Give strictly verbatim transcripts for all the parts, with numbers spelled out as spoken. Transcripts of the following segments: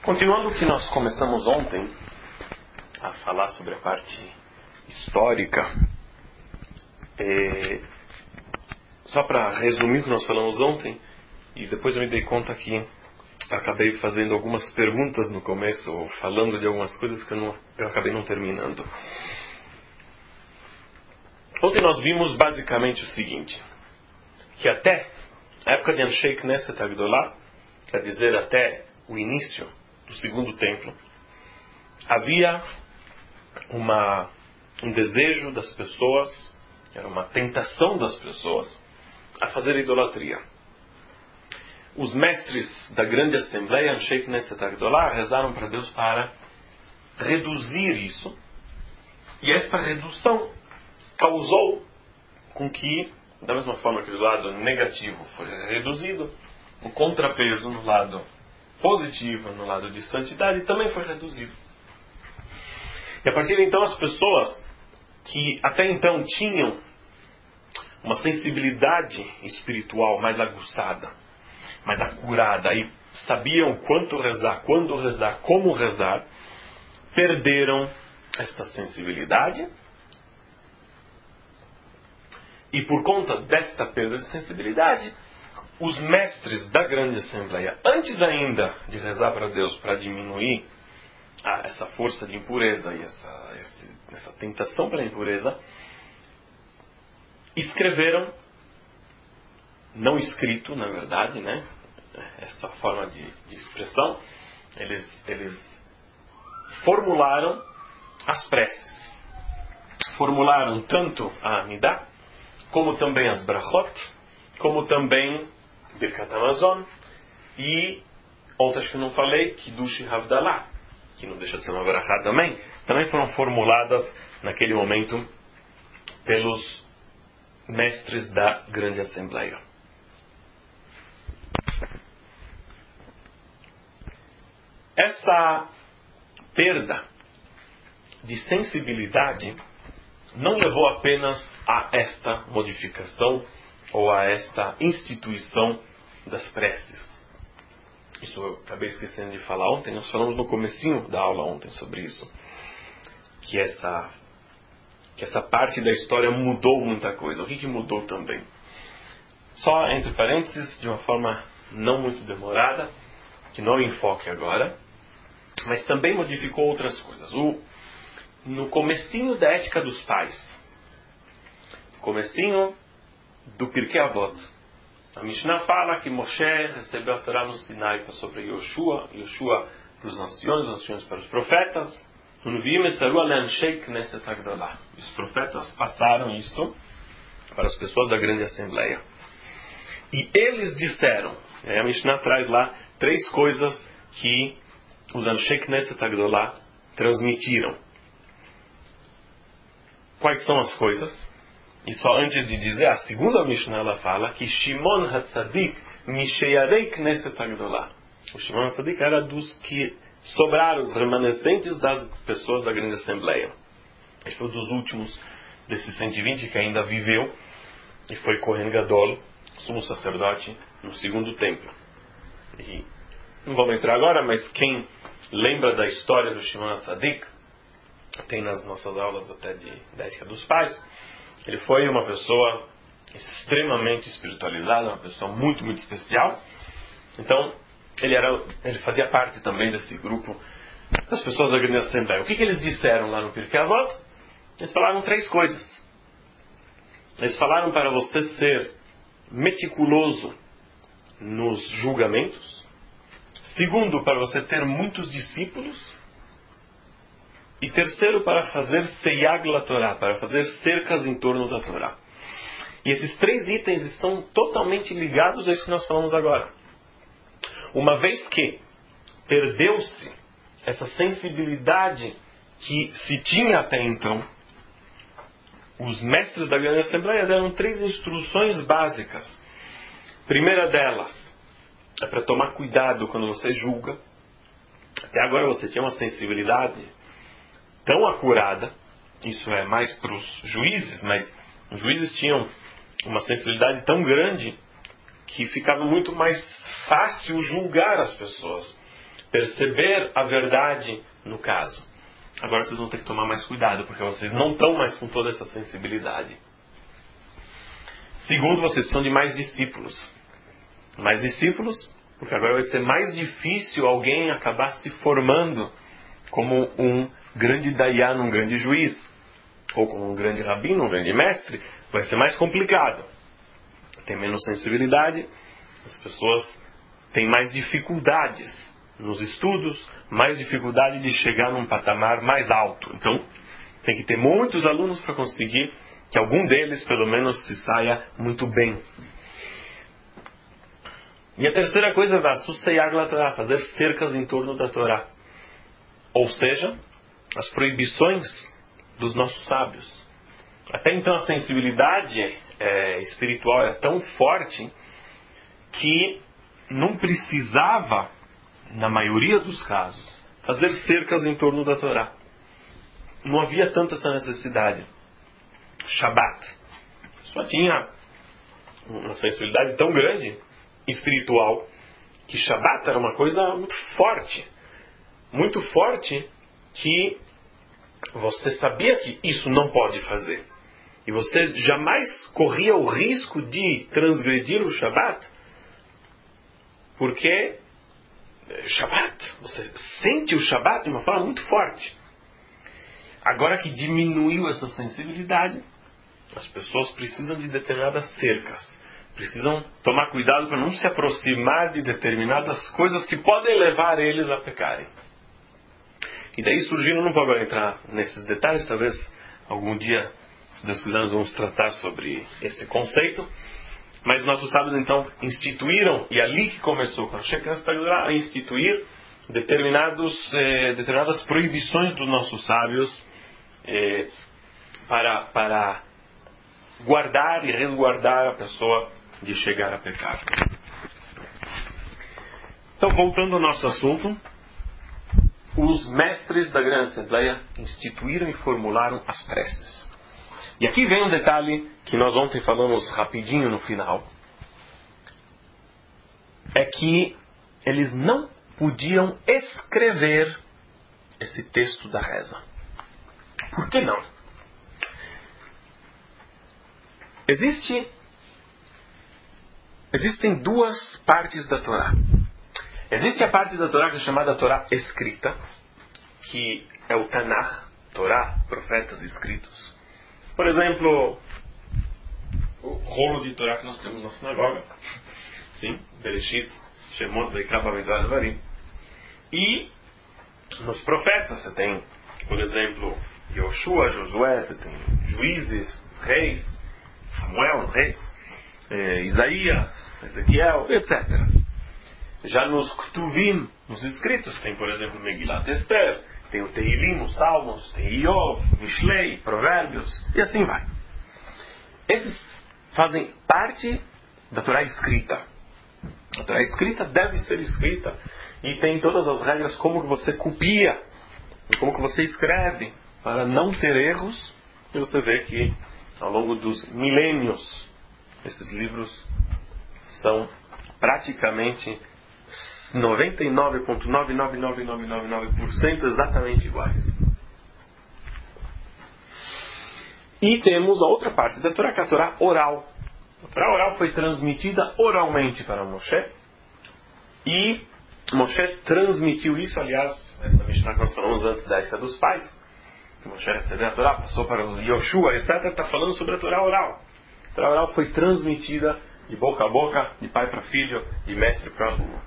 Continuando o que nós começamos ontem, a falar sobre a parte histórica, é, só para resumir o que nós falamos ontem, e depois eu me dei conta que acabei fazendo algumas perguntas no começo, ou falando de algumas coisas que eu, não, eu acabei não terminando. Ontem nós vimos basicamente o seguinte, que até a época de Anshei Knesset Agdolah, quer dizer, até o início do segundo templo, havia uma, um desejo das pessoas, era uma tentação das pessoas, a fazer idolatria. Os mestres da grande assembleia, Anshei Knesset Agdolah, rezaram para Deus para reduzir isso, e esta redução causou com que, da mesma forma que o lado negativo foi reduzido, o contrapeso no lado positivo, no lado de santidade, também foi reduzido. E a partir de então as pessoas que até então tinham uma sensibilidade espiritual mais aguçada, mais acurada, e sabiam quanto rezar, quando rezar, como rezar, perderam esta sensibilidade. E por conta desta perda de sensibilidade, os mestres da grande assembleia, antes ainda de rezar para Deus para diminuir ah, essa força de impureza e essa, essa, essa tentação pela impureza, escreveram, não escrito na verdade, né? Essa forma de, de expressão, eles, eles formularam as preces. Formularam tanto a Amidah, como também as Brachot, como também Birkat Hamazon, e ontem acho que eu não falei, Kiddush e Havdalah, que não deixa de ser uma Brachá também, também foram formuladas naquele momento pelos mestres da grande assembleia. Essa perda de sensibilidade não levou apenas a esta modificação ou a esta instituição das preces. Isso eu acabei esquecendo de falar ontem, nós falamos no comecinho da aula ontem sobre isso. Que essa, que essa parte da história mudou muita coisa. O que, que mudou também? Só entre parênteses, de uma forma não muito demorada, que não enfoque agora, mas também modificou outras coisas. O, no comecinho da ética dos pais, no comecinho do Pirkei Avot, a Mishnah fala que Moshe recebeu a Torá no Sinai, passou para Yoshua, Yoshua para os anciões, os anciões para os profetas. Os profetas passaram isto para as pessoas da grande assembleia. E eles disseram, a Mishnah traz lá três coisas que os Anshei Knesset Agdolah transmitiram. Quais são as coisas? E só antes de dizer, a segunda Mishnah ela fala que Shimon HaTzadik Misheyarei Knesset Agdolah. O Shimon HaTzadik era dos que sobraram, os remanescentes das pessoas da grande assembleia. Ele foi um dos últimos desses cento e vinte que ainda viveu e foi Kohen Gadol, sumo sacerdote, no segundo templo. E não vamos entrar agora, mas quem lembra da história do Shimon HaTzadik, tem nas nossas aulas até de, de ética dos pais, ele foi uma pessoa extremamente espiritualizada, uma pessoa muito, muito especial. Então, ele, era, ele fazia parte também desse grupo das pessoas da grande assembleia. O que, que eles disseram lá no Pirkei Avot? Eles falaram três coisas. Eles falaram para você ser meticuloso nos julgamentos. Segundo, para você ter muitos discípulos. E terceiro, para fazer seyag la Torá, para fazer cercas em torno da Torá. E esses três itens estão totalmente ligados a isso que nós falamos agora. Uma vez que perdeu-se essa sensibilidade que se tinha até então, os mestres da grande assembleia deram três instruções básicas. A primeira delas é para tomar cuidado quando você julga. Até agora você tinha uma sensibilidade tão acurada, isso é mais para os juízes, mas os juízes tinham uma sensibilidade tão grande que ficava muito mais fácil julgar as pessoas. perceber a verdade no caso. Agora vocês vão ter que tomar mais cuidado, porque vocês não estão mais com toda essa sensibilidade. Segundo, vocês precisam de mais discípulos. Mais discípulos, porque agora vai ser mais difícil alguém acabar se formando como um grande dayan, um grande juiz, ou como um grande rabino, um grande mestre. Vai ser mais complicado. Tem menos sensibilidade, as pessoas têm mais dificuldades nos estudos, mais dificuldade de chegar num patamar mais alto. Então, tem que ter muitos alunos para conseguir que algum deles, pelo menos, se saia muito bem. E a terceira coisa é susseiar la Torá, fazer cercas em torno da Torá. Ou seja, as proibições dos nossos sábios. Até então a sensibilidade é, espiritual era tão forte que não precisava, na maioria dos casos, fazer cercas em torno da Torá. Não havia tanta essa necessidade. Shabat. Só tinha uma sensibilidade tão grande, espiritual, que Shabat era uma coisa muito forte. Muito forte que você sabia que isso não pode fazer. E você jamais corria o risco de transgredir o Shabat, porque Shabat, você sente o Shabat de uma forma muito forte. Agora que diminuiu essa sensibilidade, as pessoas precisam de determinadas cercas. Precisam tomar cuidado para não se aproximar de determinadas coisas que podem levar eles a pecarem. E daí surgiram, não vou agora entrar nesses detalhes, talvez algum dia, se Deus quiser, nós vamos tratar sobre esse conceito. Mas nossos sábios então instituíram, e ali que começou com a Shekinah a instituir determinados, eh, determinadas proibições dos nossos sábios eh, para, para guardar e resguardar a pessoa de chegar a pecar. Então, voltando ao nosso assunto, os mestres da Grande Assembleia instituíram e formularam as preces. E aqui vem um detalhe que nós ontem falamos rapidinho no final. É que eles não podiam escrever esse texto da reza. Por que não? Existe, existem duas partes da Torá. Existe a parte da Torá que é chamada Torá escrita, que é o Tanakh, Torá, profetas escritos. Por exemplo, o rolo de Torá que nós temos na sinagoga. Sim, Bereshit, Shemot, Veikra, Bamidbar, Devarim. E nos profetas você tem, por exemplo, Yoshua, Josué, você tem Juízes, Reis, Samuel, Reis, eh, Isaías, Ezequiel, etcétera. Já nos Ktuvim, nos escritos, tem, por exemplo, Megilat Esther, tem o Teilim, os Salmos, tem Iov, Mishlei, Provérbios, e assim vai. Esses fazem parte da Torá escrita. A Torá escrita deve ser escrita e tem todas as regras como que você copia e como que você escreve para não ter erros. E você vê que ao longo dos milênios esses livros são praticamente noventa e nove vírgula nove nove nove nove nove nove por cento exatamente iguais. E temos a outra parte da Torá, que é a Torá oral. A Torá oral foi transmitida oralmente para Moshe. E Moshe transmitiu isso, aliás, essa Mishnah que nós falamos antes da ética dos pais, que Moshe recebeu a Torá, passou para o Yoshua, etcétera, está falando sobre a Torá oral. A Torá oral foi transmitida de boca a boca, de pai para filho, de mestre para aluno.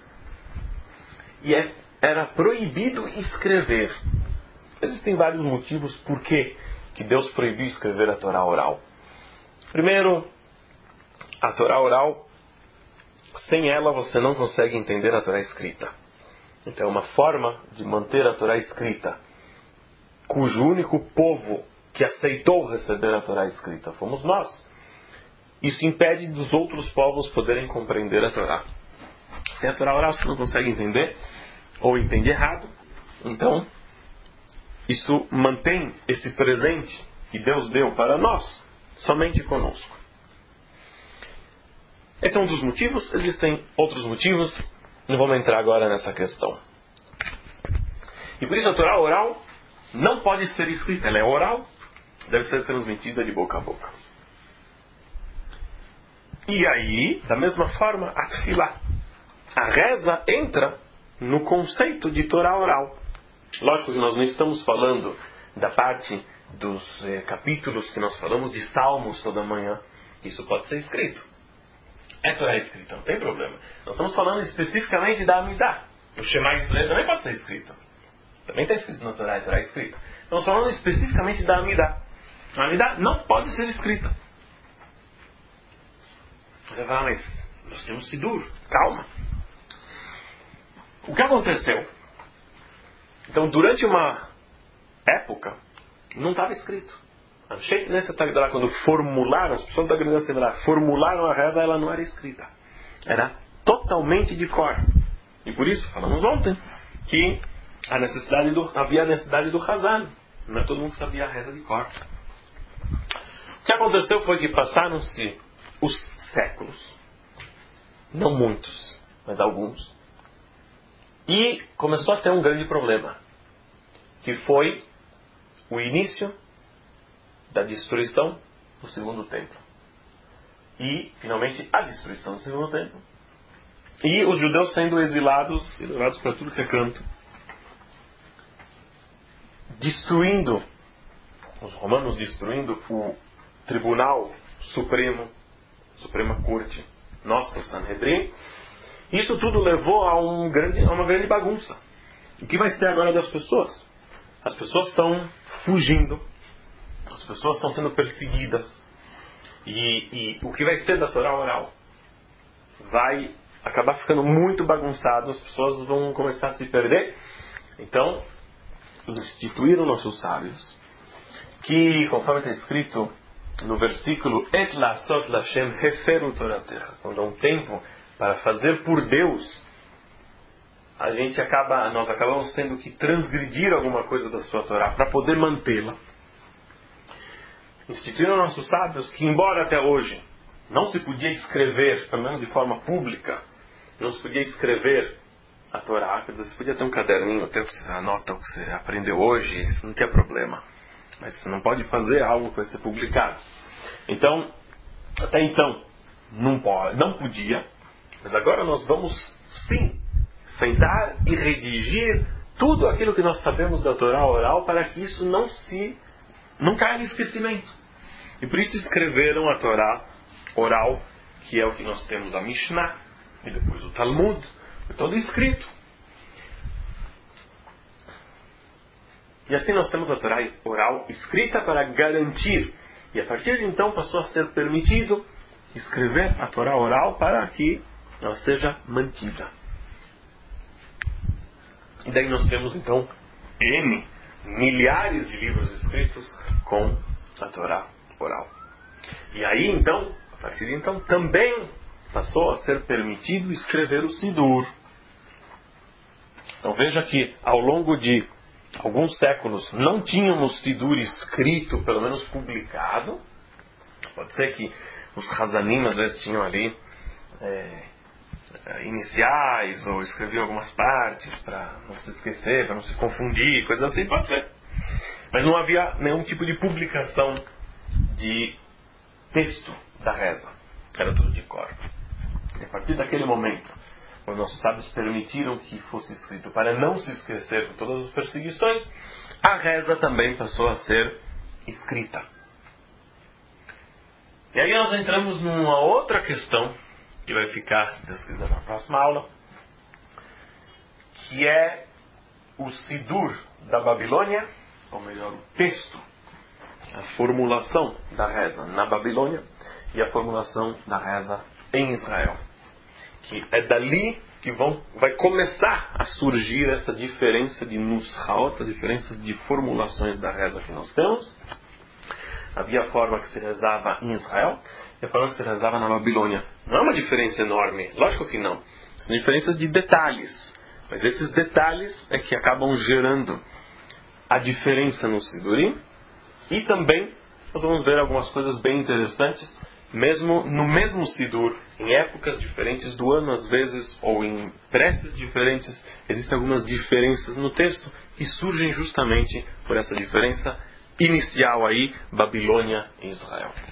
E é, era proibido escrever. Existem vários motivos por que que Deus proibiu escrever a Torá oral. Primeiro, a Torá oral, sem ela você não consegue entender a Torá escrita. Então é uma forma de manter a Torá escrita, cujo único povo que aceitou receber a Torá escrita fomos nós. Isso impede dos outros povos poderem compreender a Torá. Sem a Torá oral você não consegue entender, ou entende errado. Então, isso mantém esse presente que Deus deu para nós, somente conosco. Esse é um dos motivos. Existem outros motivos. Não vamos entrar agora nessa questão. E por isso a Torá oral não pode ser escrita. Ela é oral, deve ser transmitida de boca a boca. E aí, da mesma forma, a tefilá. A reza entra no conceito de Torá oral. Lógico que nós não estamos falando da parte dos eh, capítulos que nós falamos de salmos toda manhã. Isso pode ser escrito. É Torá escrita, não tem problema. Nós estamos falando especificamente da Amidá. O Shema Israel também pode ser escrito. Também está escrito na Torá, é Torá escrita. Estamos falando especificamente da Amidá. A Amidá não pode ser escrita. Você vai falar, mas nós temos Sidur. Calma. O que aconteceu? Então, durante uma época, não estava escrito. Nessa Tagdalá, quando formularam, as pessoas da Grande Assembleia formularam a reza, ela não era escrita. Era totalmente de cor. E por isso, falamos ontem, que a necessidade do, havia a necessidade do Hazan. Não é todo mundo sabia a reza de cor. O que aconteceu foi que passaram-se os séculos. Não muitos, mas alguns. E começou a ter um grande problema. Que foi o início da destruição do segundo templo. E, finalmente, a destruição do segundo templo. E os judeus sendo exilados e levados para tudo que é canto. Destruindo, os romanos destruindo o Tribunal Supremo, Suprema Corte, nossa, o Sanhedrin. Isso tudo levou a, um grande, a uma grande bagunça. O que vai ser agora das pessoas? As pessoas estão fugindo. As pessoas estão sendo perseguidas. E, e o que vai ser da Torá oral? Vai acabar ficando muito bagunçado. As pessoas vão começar a se perder. Então, instituíram nossos sábios que, conforme está escrito no versículo Et la'asot Lashem heferu Toratecha, quando há um tempo para fazer por Deus, a gente acaba, nós acabamos tendo que transgredir alguma coisa da sua Torá para poder mantê-la. Instituíram nossos sábios que, embora até hoje não se podia escrever, pelo menos de forma pública, não se podia escrever a Torá, quer dizer, você podia ter um caderninho, até que você anota o que você aprendeu hoje, isso não tem problema. Mas você não pode fazer algo que vai ser publicado. Então, até então, não, pode, não podia, mas agora nós vamos, sim, sentar e redigir tudo aquilo que nós sabemos da Torá oral para que isso não se não caia em esquecimento. E por isso escreveram a Torá oral, que é o que nós temos a Mishnah, e depois o Talmud, foi todo escrito. E assim nós temos a Torá oral escrita para garantir. E a partir de então passou a ser permitido escrever a Torá oral para que ela seja mantida. E daí nós temos então N, milhares de livros escritos com a Torá oral. E aí então, a partir de então, também passou a ser permitido escrever o Sidur. Então veja que ao longo de alguns séculos não tínhamos Sidur escrito, pelo menos publicado. Pode ser que os Hazanim às vezes tinham ali é, iniciais ou escreviam algumas partes para não se esquecer, para não se confundir, coisas assim, pode ser. Mas não havia nenhum tipo de publicação de texto da reza. Era tudo de cor. E a partir daquele momento, quando nossos sábios permitiram que fosse escrito para não se esquecer de todas as perseguições, a reza também passou a ser escrita. E aí nós entramos numa outra questão que vai ficar, se Deus quiser, na próxima aula, que é o Sidur da Babilônia, ou melhor, o texto, a formulação da reza na Babilônia e a formulação da reza em Israel. Que é dali que vão, vai começar a surgir essa diferença de nushaot, as diferenças de formulações da reza que nós temos. Havia a forma que se rezava em Israel e a forma que se rezava na Babilônia. Não é uma diferença enorme, lógico que não. São diferenças de detalhes. Mas esses detalhes é que acabam gerando a diferença no Sidurim. E também nós vamos ver algumas coisas bem interessantes, mesmo no mesmo Sidur em épocas diferentes do ano, às vezes, ou em preces diferentes, existem algumas diferenças no texto que surgem justamente por essa diferença inicial aí, Babilônia e Israel.